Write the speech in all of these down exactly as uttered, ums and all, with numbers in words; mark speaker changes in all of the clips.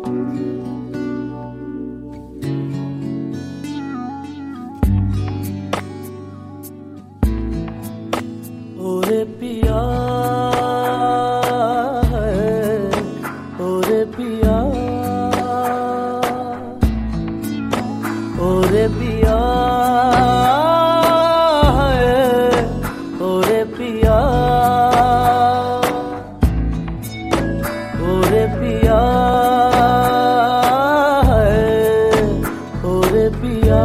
Speaker 1: ओरे पिया है, ओरे पिया, ओरे पिया है, ओरे पिया, ओरे पिया है, ओरे पिया।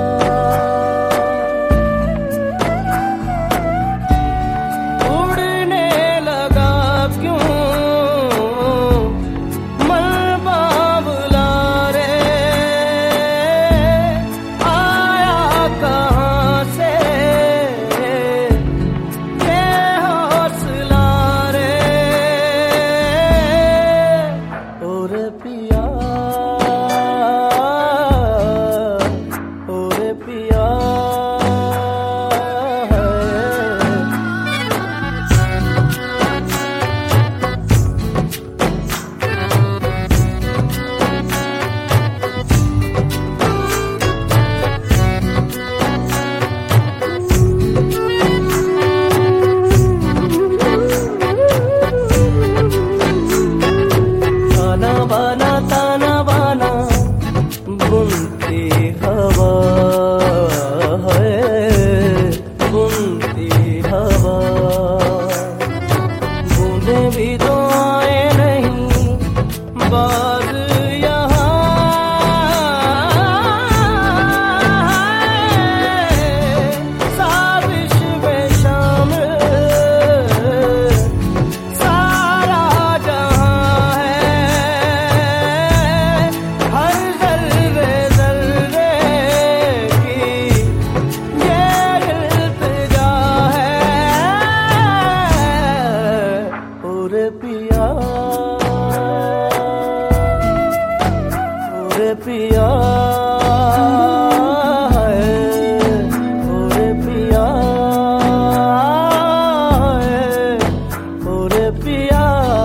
Speaker 1: भी तो आए नहीं बाज यहाँ, साबिश में शामिल सारा जहाँ है, हर जर्रे जर्रे की ये इल्तिजा है। ओरे पिया, ओरे पिया है, ओरे पिया है, ओरे पिया।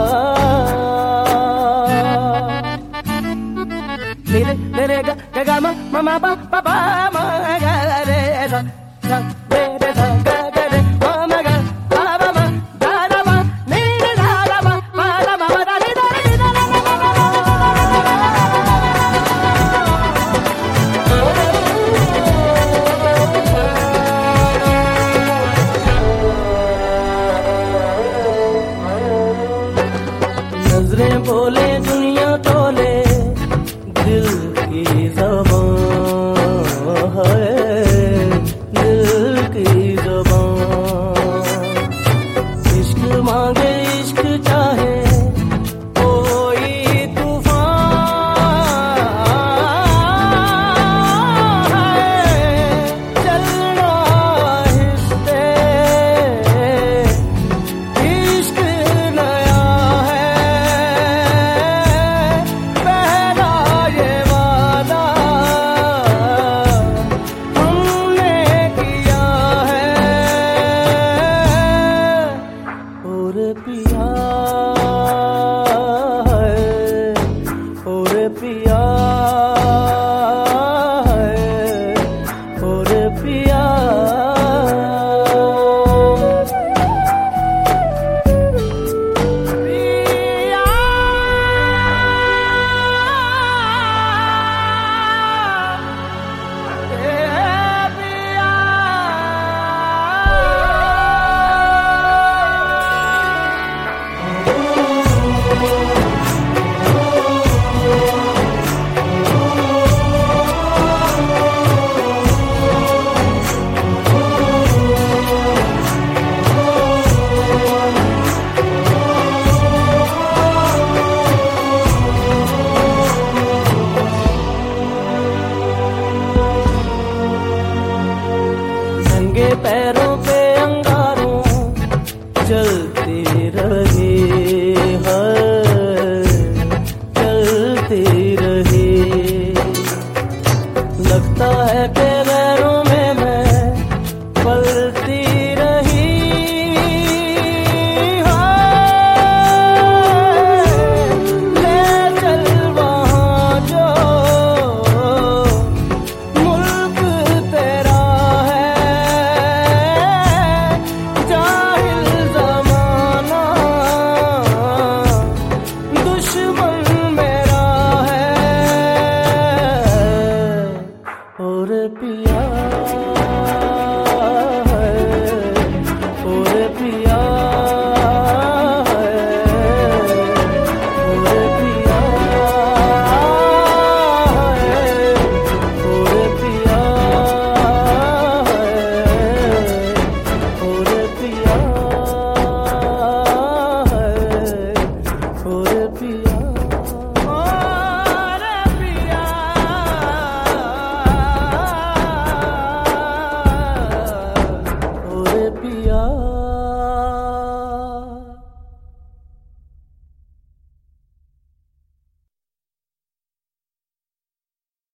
Speaker 1: मेरे मेरे गा गा गा मा मा मा पा पा पा मा गा रे सा सा रे रे सा गा गा रे मा मा गा पा पा मा गा रा मा नी रे गा रा मा मा रा मा मा रा नी रा नी रा रा रा रा नजरें बोले दुनिया तोले